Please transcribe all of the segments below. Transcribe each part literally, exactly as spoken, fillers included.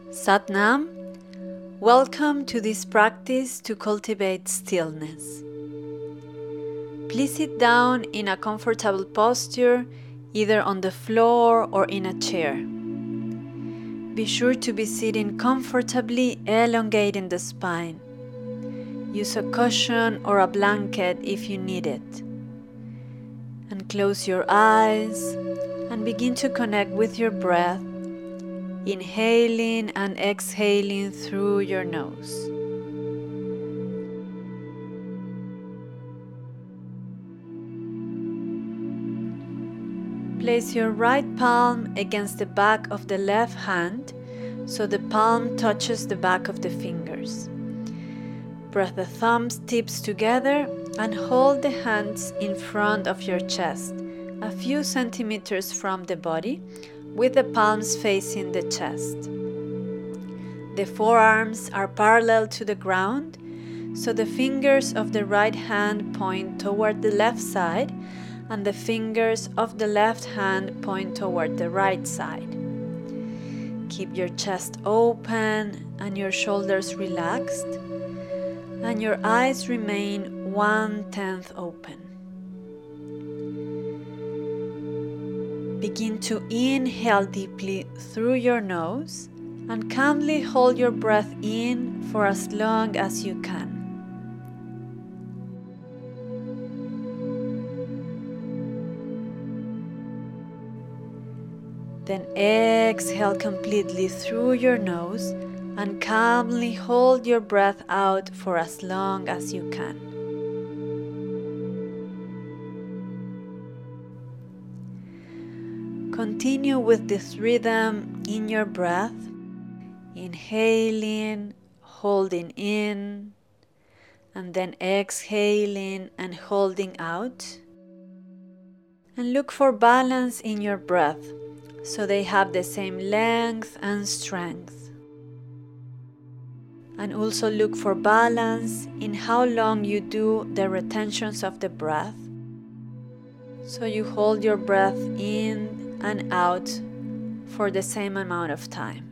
Satnam, welcome to this practice to cultivate stillness. Please sit down in a comfortable posture, either on the floor or in a chair. Be sure to be sitting comfortably, elongating the spine. Use a cushion or a blanket if you need it. And close your eyes and begin to connect with your breath, inhaling and exhaling through your nose. Place your right palm against the back of the left hand so the palm touches the back of the fingers. Press the thumbs tips together and hold the hands in front of your chest, a few centimeters from the body, with the palms facing the chest. The forearms are parallel to the ground, so the fingers of the right hand point toward the left side and the fingers of the left hand point toward the right side. Keep your chest open and your shoulders relaxed, and your eyes remain one-tenth open. Begin to inhale deeply through your nose and calmly hold your breath in for as long as you can. Then exhale completely through your nose and calmly hold your breath out for as long as you can. Continue with this rhythm in your breath, inhaling, holding in, and then exhaling and holding out. And look for balance in your breath, so they have the same length and strength. And also look for balance in how long you do the retentions of the breath. So you hold your breath in and out for the same amount of time.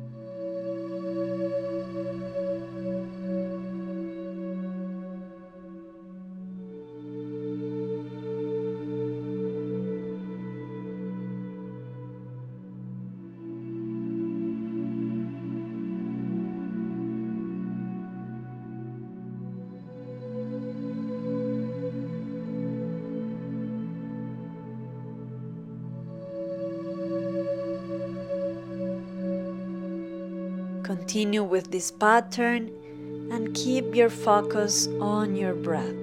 Continue with this pattern and keep your focus on your breath.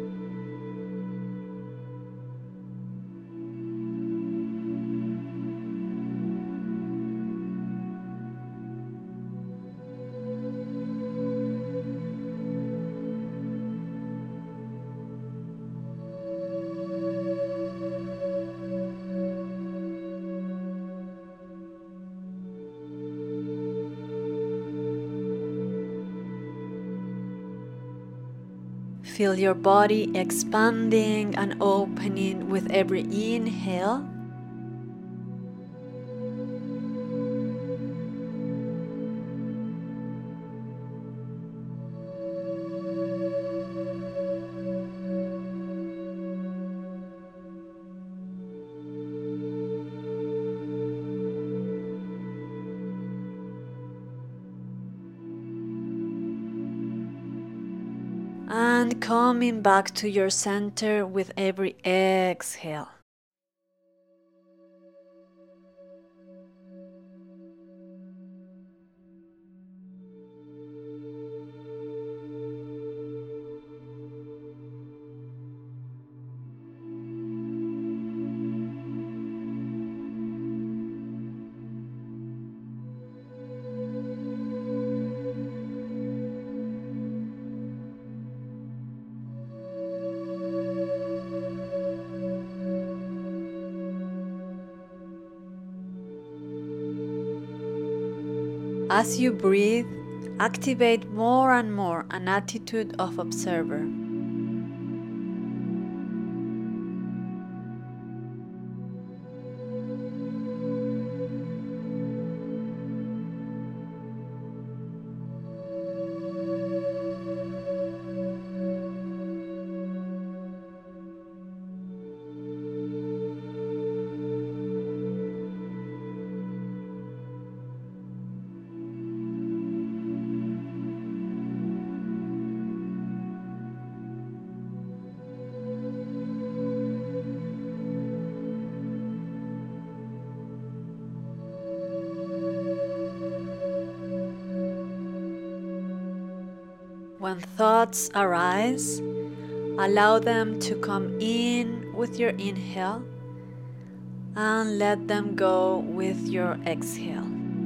Feel your body expanding and opening with every inhale. And coming back to your center with every exhale. As you breathe, activate more and more an attitude of observer. When thoughts arise, allow them to come in with your inhale and let them go with your exhale.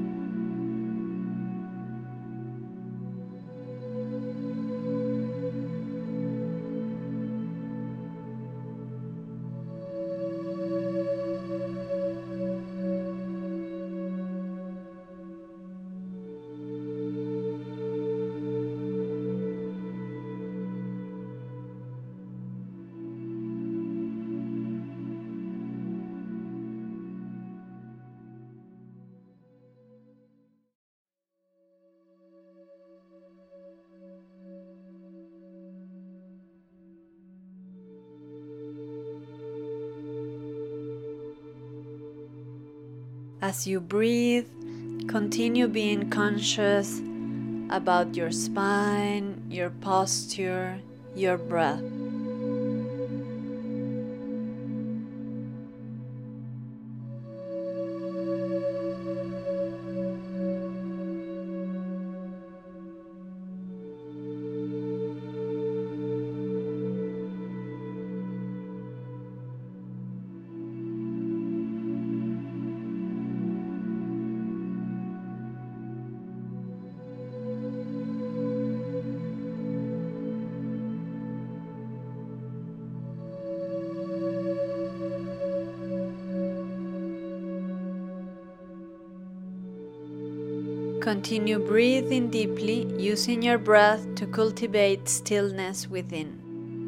As you breathe, continue being conscious about your spine, your posture, your breath. Continue breathing deeply, using your breath to cultivate stillness within.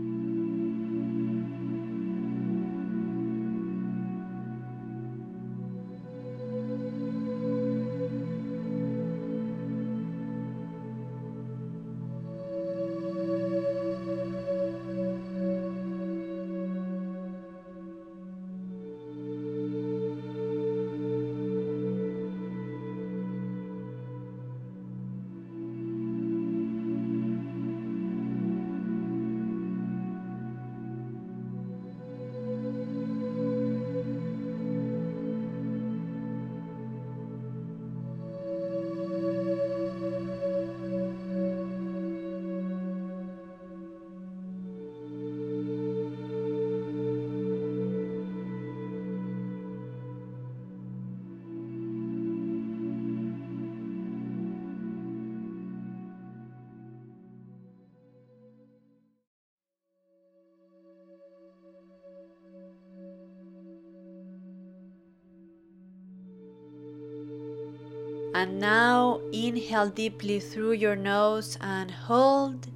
And now inhale deeply through your nose and hold.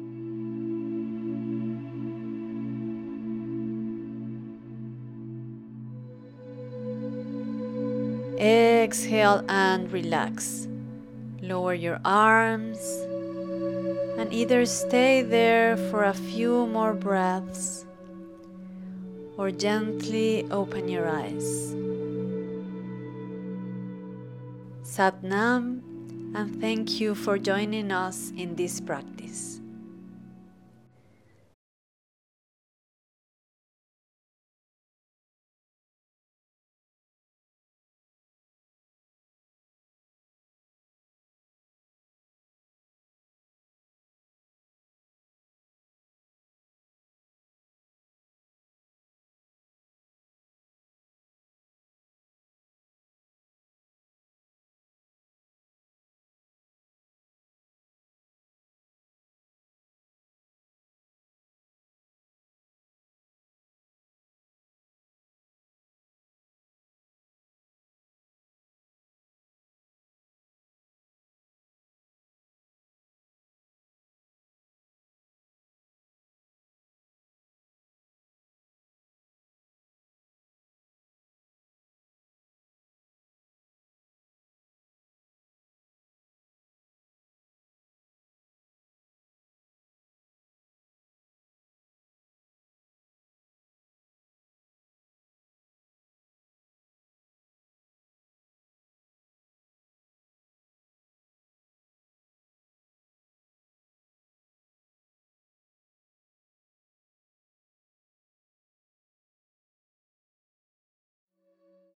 Exhale and relax. Lower your arms and either stay there for a few more breaths or gently open your eyes. Sat Nam, and thank you for joining us in this practice.